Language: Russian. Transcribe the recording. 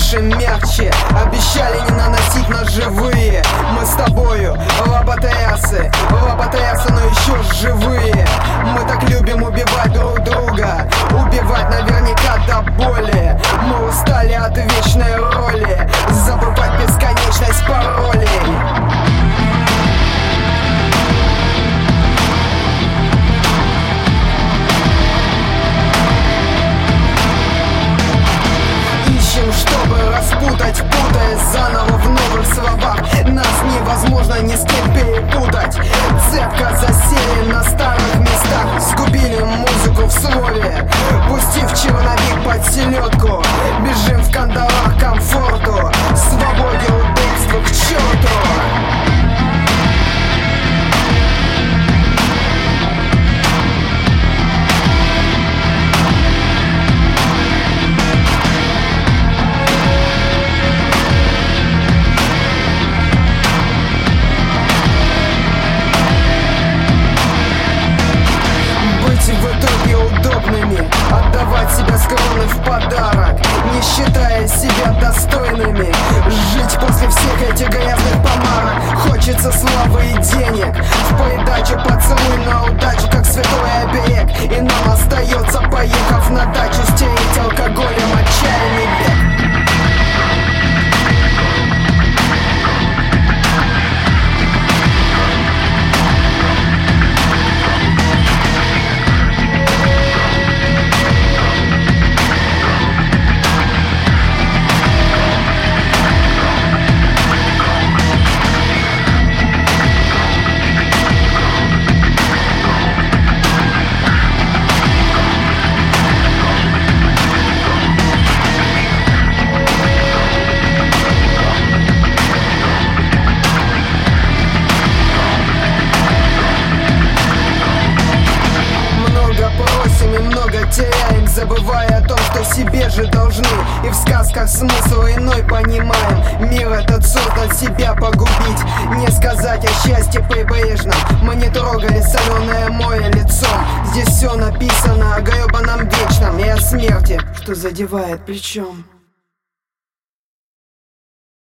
тише, мягче. Обещали не наносить ножевые. Мы с тобою лоботрясы, но еще живые. Мы так любим убивать друг друга, убивать наверняка до боли. Мы устали от вечной роли, забывать бесконечность паролей. Чтобы распутать, путаясь заново в новых словах. Нас невозможно ни с кем перепутать. Цепко засели на старых местах, сгубили музыку в слове, пустив черновик под селедку. Бежим в кандалах к комфорту, свободе, удобству, к черту. Отдавать себя скромно в подарок, не считая себя достойными. Жить после всех этих грязных помарок. Хочется славы и денег, в придачу поцелуй на удачу, как святой оберег. И нам остается, поехав на дачу, стереть алкоголем отчаянный бег. Теряем, забывая о том, что себе же должны. И в сказках смысл иной понимаем. Мир этот создан себя погубить. Не сказать о счастье прибрежном. Мы не трогали соленое море лицом. Здесь все написано о гребаном вечном и о смерти, что задевает плечом.